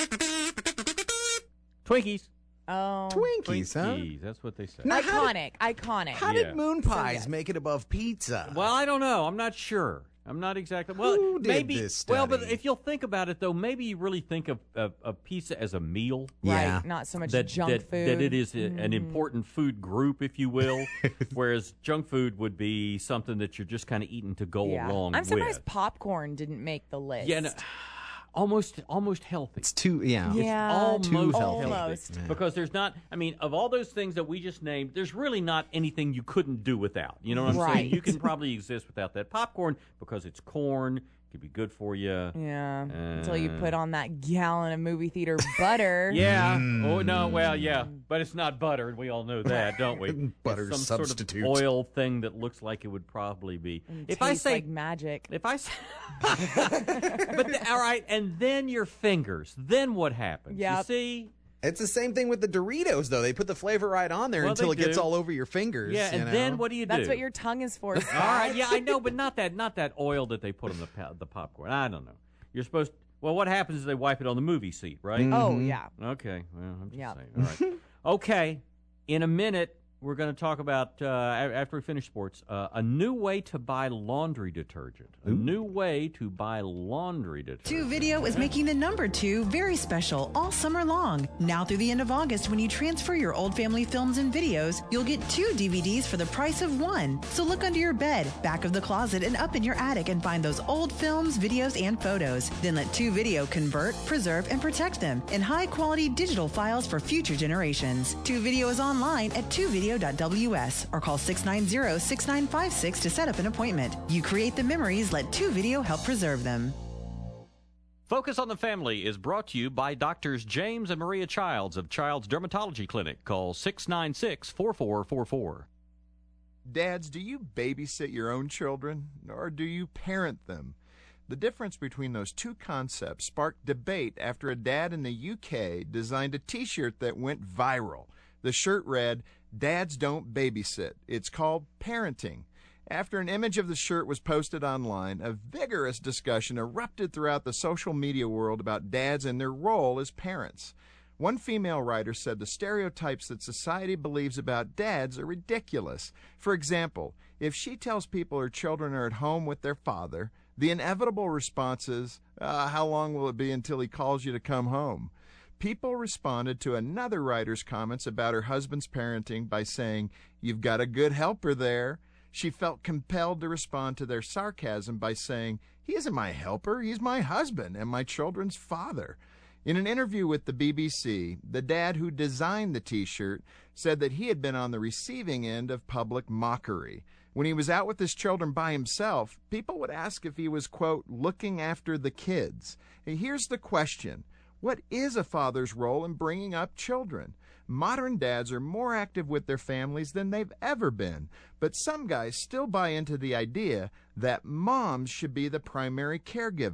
Twinkies. Oh. Twinkies, huh? That's what they say. Now, Iconic. How did moon pies make it above pizza? Well, I don't know. I'm not sure. I'm not exactly. Well, Who did maybe. this Well, but study? if you'll think about it, though, maybe you really think of pizza as a meal. Yeah. Right. Not so much That junk food. That it is an important food group, if you will, whereas junk food would be something that you're just kind of eating to go along I'm surprised with. popcorn didn't make the list. Yeah, no, almost healthy. It's too, Yeah. It's almost healthy. Almost. Because there's not, I mean, of all those things that we just named, there's really not anything you couldn't do without. You know what I'm saying? Right. You can probably exist without that popcorn because it's corn. It could be good for you. Yeah. Until you put on that gallon of movie theater butter. Yeah. Oh, no. Well, yeah. But it's not butter, and we all know that, don't we? Butter's It's some substitute. sort of oil thing that looks like it would probably be. If I say like magic. If I say, all right, and then your fingers. Then what happens? Yep. You see? It's the same thing with the Doritos, though. They put the flavor right on there until it gets all over your fingers. Yeah, and then what do you do? That's what your tongue is for. All right, yeah, I know, but not that oil that they put on the popcorn. I don't know. You're supposed to, well, what happens is they wipe it on the movie seat, right? Oh, yeah. Okay, well, I'm just saying. All right. Okay, in a minute, we're going to talk about, after we finish sports, a new way to buy laundry detergent. A new way to buy laundry detergent. 2 Video is making the number 2 very special all summer long. Now through the end of August, when you transfer your old family films and videos, you'll get 2 DVDs for the price of 1. So look under your bed, back of the closet, and up in your attic and find those old films, videos, and photos. Then let 2 Video convert, preserve, and protect them in high-quality digital files for future generations. 2 Video is online at 2video.ws or call 690-6956 to set up an appointment. You create the memories, let 2 Video help preserve them. Focus on the Family is brought to you by Doctors James and Maria Childs of Child's Dermatology Clinic. Call 696-4444. Dads, do you babysit your own children, or do you parent them? The difference between those two concepts sparked debate after a dad in the UK designed a T-shirt that went viral. The shirt read, "Dads don't babysit. It's called parenting." After an image of the shirt was posted online, a vigorous discussion erupted throughout the social media world about dads and their role as parents. One female writer said the stereotypes that society believes about dads are ridiculous. For example, if she tells people her children are at home with their father, the inevitable response is, how long will it be until he calls you to come home? People responded to another writer's comments about her husband's parenting by saying, "You've got a good helper there." She felt compelled to respond to their sarcasm by saying, "He isn't my helper, he's my husband and my children's father." In an interview with the BBC, the dad who designed the T-shirt said that he had been on the receiving end of public mockery. When he was out with his children by himself, people would ask if he was, quote, looking after the kids. And here's the question. What is a father's role in bringing up children? Modern dads are more active with their families than they've ever been, but some guys still buy into the idea that moms should be the primary caregiver.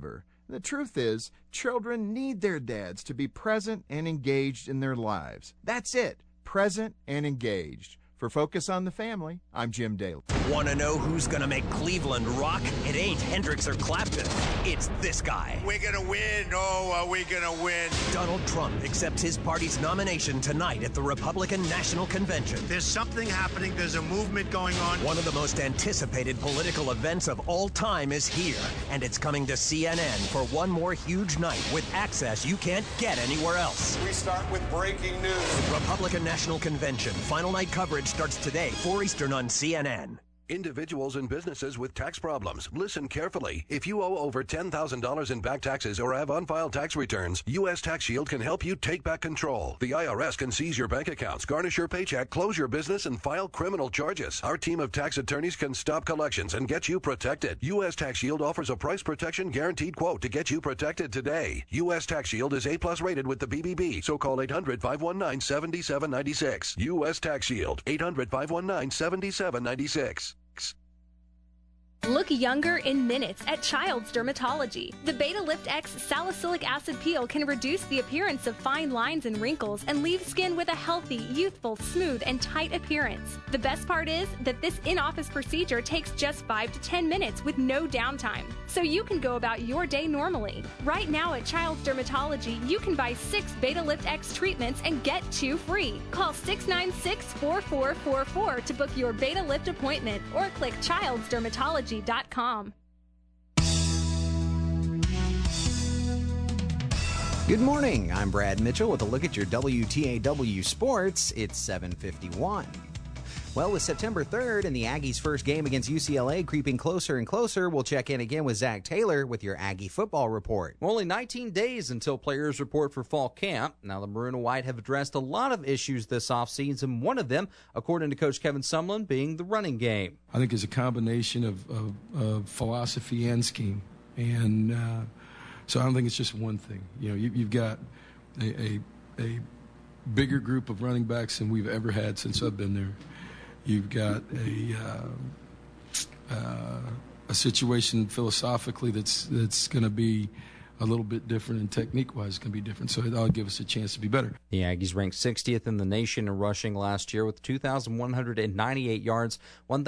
The truth is, children need their dads to be present and engaged in their lives. That's it, present and engaged. For Focus on the Family, I'm Jim Daly. Want to know who's going to make Cleveland rock? It ain't Hendrix or Clapton. It's this guy. We're going to win. Oh, are we going to win? Donald Trump accepts his party's nomination tonight at the Republican National Convention. There's something happening. There's a movement going on. One of the most anticipated political events of all time is here, and it's coming to CNN for one more huge night with access you can't get anywhere else. We start with breaking news. Republican National Convention. Final night coverage starts today, 4 Eastern on CNN. Individuals and businesses with tax problems, listen carefully. If you owe over $10,000 in back taxes or have unfiled tax returns, U.S. Tax Shield can help you take back control. The IRS can seize your bank accounts, garnish your paycheck, close your business, and file criminal charges. Our team of tax attorneys can stop collections and get you protected. U.S. Tax Shield offers a price protection guaranteed quote to get you protected today. U.S. Tax Shield is A+ rated with the BBB, so call 800-519-7796. U.S. Tax Shield, 800-519-7796. Look younger in minutes at Child's Dermatology. The Beta Lift X salicylic acid peel can reduce the appearance of fine lines and wrinkles and leave skin with a healthy, youthful, smooth, and tight appearance. The best part is that this in-office procedure takes just 5 to 10 minutes with no downtime, so you can go about your day normally. Right now at Child's Dermatology, you can buy 6 Beta Lift X treatments and get 2 free. Call 696-4444 to book your Beta Lift appointment or click childsdermatology.com. Good morning. I'm Brad Mitchell with a look at your WTAW sports. It's 7:51. Well, with September 3rd and the Aggies' first game against UCLA creeping closer and closer, we'll check in again with Zach Taylor with your Aggie football report. Only 19 days until players report for fall camp. Now, the Maroon and White have addressed a lot of issues this offseason, one of them, according to Coach Kevin Sumlin, being the running game. I think it's a combination of philosophy and scheme. And so I don't think it's just one thing. You know, you've got a bigger group of running backs than we've ever had since I've been there. You've got a situation philosophically that's going to be a little bit different, and technique-wise it's going to be different. So that'll give us a chance to be better. The Aggies ranked 60th in the nation in rushing last year with 2,198 yards,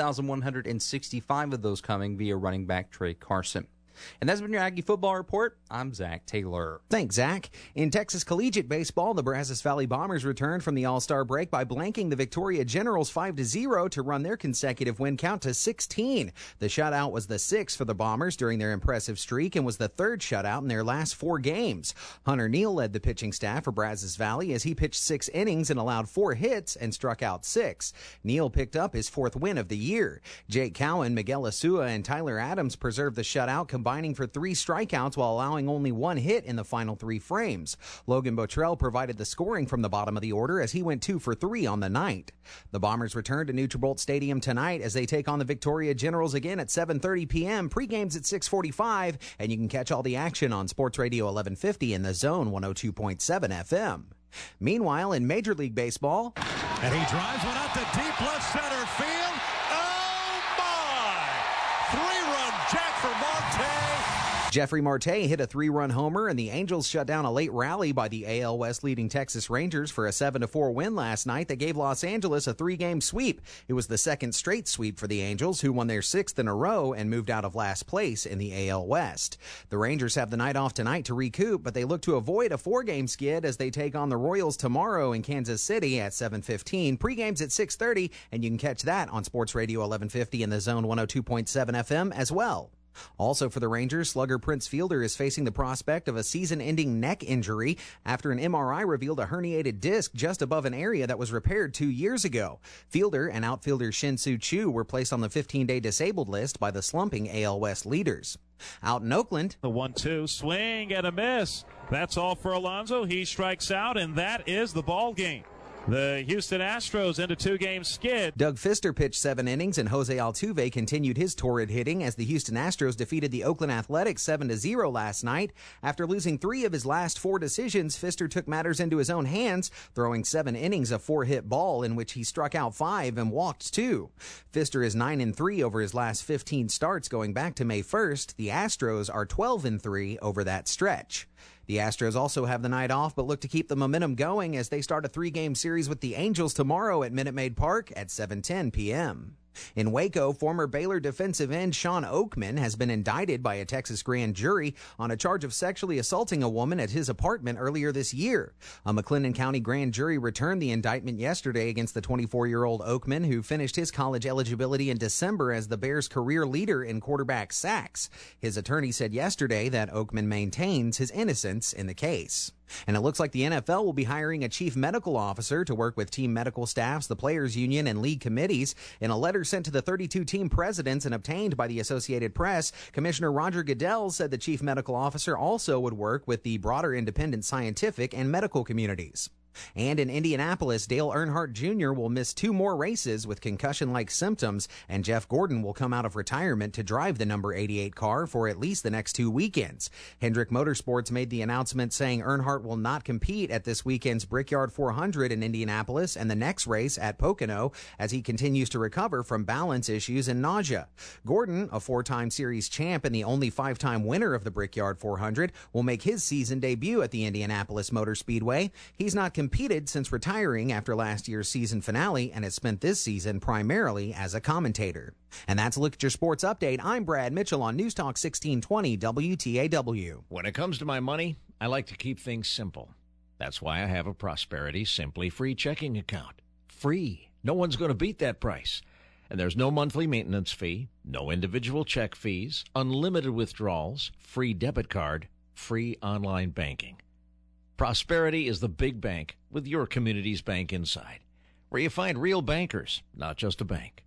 1,165 of those coming via running back Trey Carson. And that's been your Aggie football report. I'm Zach Taylor. Thanks, Zach. In Texas collegiate baseball, the Brazos Valley Bombers returned from the All-Star break by blanking the Victoria Generals 5-0 to run their consecutive win count to 16. The shutout was the 6th for the Bombers during their impressive streak and was the 3rd shutout in their last 4 games. Hunter Neal led the pitching staff for Brazos Valley as he pitched 6 innings and allowed 4 hits and struck out 6. Neal picked up his 4th win of the year. Jake Cowan, Miguel Asua, and Tyler Adams preserved the shutout, combining for 3 strikeouts while allowing only 1 hit in the final 3 frames. Logan Botrell provided the scoring from the bottom of the order as he went 2 for 3 on the night. The Bombers return to Nutrabolt Stadium tonight as they take on the Victoria Generals again at 7:30 p.m. Pre-game's at 6:45, and you can catch all the action on Sports Radio 1150 in the Zone 102.7 FM. Meanwhile, in Major League Baseball, and he drives one out to deep left center field. Oh my! 3-run jack for Marte. Jeffrey Marte hit a 3-run homer, and the Angels shut down a late rally by the AL West leading Texas Rangers for a 7-4 win last night that gave Los Angeles a 3-game sweep. It was the 2nd straight sweep for the Angels, who won their 6th in a row and moved out of last place in the AL West. The Rangers have the night off tonight to recoup, but they look to avoid a 4-game skid as they take on the Royals tomorrow in Kansas City at 7:15. Pre-game's at 6:30, and you can catch that on Sports Radio 1150 in the Zone 102.7 FM as well. Also for the Rangers, slugger Prince Fielder is facing the prospect of a season-ending neck injury after an MRI revealed a herniated disc just above an area that was repaired 2 years ago. Fielder and outfielder Shin-Soo Choo were placed on the 15-day disabled list by the slumping AL West leaders. Out in Oakland, the 1-2 swing and a miss. That's all for Alonso. He strikes out, and that is the ball game. The Houston Astros end a 2-game skid. Doug Fister pitched 7 innings, and Jose Altuve continued his torrid hitting as the Houston Astros defeated the Oakland Athletics 7-0 last night. After losing 3 of his last 4 decisions, Fister took matters into his own hands, throwing 7 innings of 4-hit ball in which he struck out 5 and walked 2. Fister is 9-3 over his last 15 starts going back to May 1st. The Astros are 12-3 over that stretch. The Astros also have the night off, but look to keep the momentum going as they start a 3-game series with the Angels tomorrow at Minute Maid Park at 7:10 p.m. In Waco, former Baylor defensive end Sean Oakman has been indicted by a Texas grand jury on a charge of sexually assaulting a woman at his apartment earlier this year. A McLennan County grand jury returned the indictment yesterday against the 24-year-old Oakman, who finished his college eligibility in December as the Bears' career leader in quarterback sacks. His attorney said yesterday that Oakman maintains his innocence in the case. And it looks like the NFL will be hiring a chief medical officer to work with team medical staffs, the players' union, and league committees. In a letter sent to the 32 team presidents and obtained by the Associated Press, Commissioner Roger Goodell said the chief medical officer also would work with the broader independent scientific and medical communities. And in Indianapolis, Dale Earnhardt Jr. will miss 2 more races with concussion-like symptoms, and Jeff Gordon will come out of retirement to drive the number 88 car for at least the next 2 weekends. Hendrick Motorsports made the announcement saying Earnhardt will not compete at this weekend's Brickyard 400 in Indianapolis and the next race at Pocono as he continues to recover from balance issues and nausea. Gordon, a 4-time series champ and the only 5-time winner of the Brickyard 400, will make his season debut at the Indianapolis Motor Speedway. He's not competed since retiring after last year's season finale and has spent this season primarily as a commentator. And that's a look at your sports update. I'm Brad Mitchell on News Talk 1620 WTAW. When it comes to my money, I like to keep things simple. That's why I have a Prosperity Simply Free checking account. Free. No one's going to beat that price. And there's no monthly maintenance fee, no individual check fees, unlimited withdrawals, free debit card, free online banking. Prosperity is the big bank with your community's bank inside, where you find real bankers, not just a bank.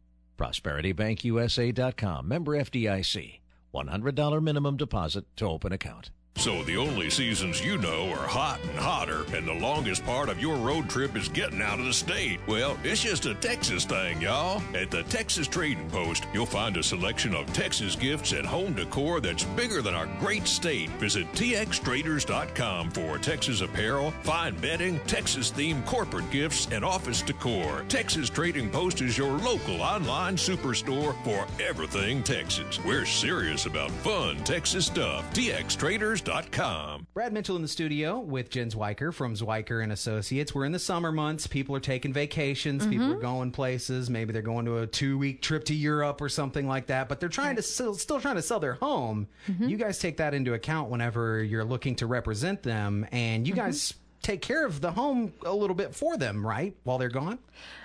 ProsperityBankUSA.com. Member FDIC. $100 minimum deposit to open account. So the only seasons you know are hot and hotter, and the longest part of your road trip is getting out of the state. Well, it's just a Texas thing, y'all. At the Texas Trading Post, you'll find a selection of Texas gifts and home decor that's bigger than our great state. Visit TXTraders.com for Texas apparel, fine bedding, Texas-themed corporate gifts, and office decor. Texas Trading Post is your local online superstore for everything Texas. We're serious about fun Texas stuff. TXTraders.com. Brad Mitchell in the studio with Jen Zwiker from Zwiker & Associates. We're in the summer months. People are taking vacations. People are going places. Maybe they're going to a 2-week trip to Europe or something like that, but they're trying to still trying to sell their home. You guys take that into account whenever you're looking to represent them, and you guys take care of the home a little bit for them, right, while they're gone?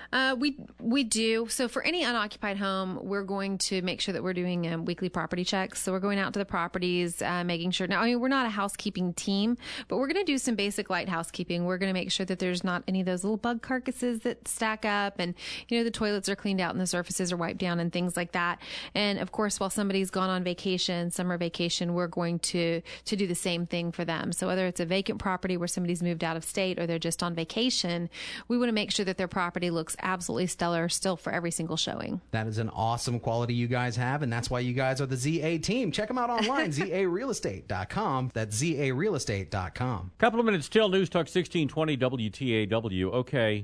We do. So for any unoccupied home, we're going to make sure that we're doing weekly property checks. So we're going out to the properties, making sure. Now, I mean, we're not a housekeeping team, but we're going to do some basic light housekeeping. We're going to make sure that there's not any of those little bug carcasses that stack up, and the toilets are cleaned out and the surfaces are wiped down and things like that. And of course, while somebody's gone on vacation, summer vacation, we're going to do the same thing for them. So whether it's a vacant property where somebody's moved out of state or they're just on vacation, we want to make sure that their property looks absolutely stellar still for every single showing. That is an awesome quality you guys have, and that's why you guys are the ZA team. Check them out online, zarealestate.com. That's zarealestate.com. Couple of minutes till, News Talk 1620 WTAW. Okay,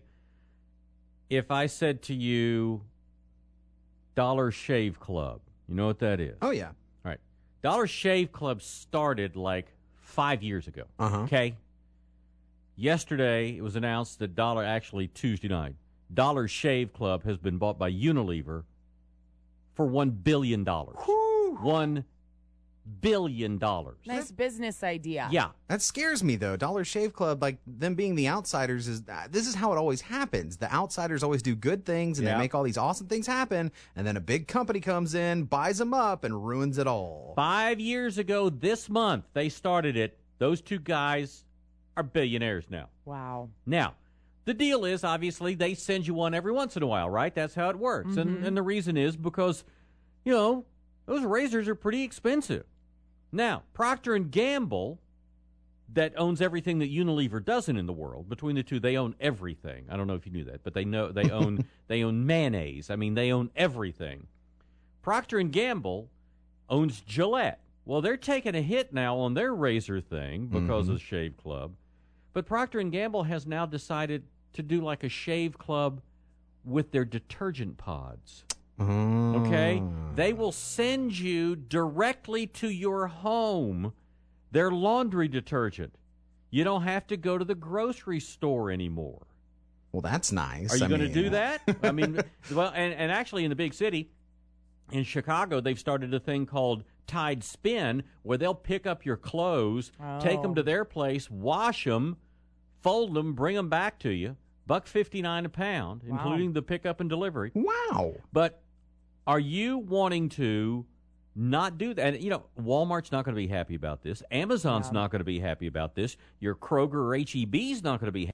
if I said to you Dollar Shave Club, you know what that is? Oh, yeah. All right. Dollar Shave Club started like 5 years ago. Okay? Yesterday, it was announced that Tuesday night, Dollar Shave Club has been bought by Unilever for $1 billion. $1 billion. Nice business idea. Yeah. That scares me, though. Dollar Shave Club, like them being the outsiders, this is how it always happens. The outsiders always do good things, and they make all these awesome things happen, and then a big company comes in, buys them up, and ruins it all. 5 years ago this month, they started it. Those two guys are billionaires now. Wow. Now, the deal is, obviously, they send you one every once in a while, right? That's how it works. And the reason is because, those razors are pretty expensive. Now, Procter & Gamble that owns everything that Unilever doesn't in the world. Between the two, they own everything. I don't know if you knew that, but they own they own mayonnaise. I mean, they own everything. Procter & Gamble owns Gillette. Well, they're taking a hit now on their razor thing because of Shave Club. But Procter & Gamble has now decided to do like a Shave Club with their detergent pods. Okay? They will send you directly to your home their laundry detergent. You don't have to go to the grocery store anymore. Well, that's nice. Are you going to do that? I mean, well, and actually in the big city, in Chicago, they've started a thing called Tide Spin, where they'll pick up your clothes, take them to their place, wash them, fold them, bring them back to you. $1.59 a pound, including the pickup and delivery. Wow. But are you wanting to not do that? And, Walmart's not going to be happy about this. Amazon's not going to be happy about this. Your Kroger or H-E-B's not going to be happy.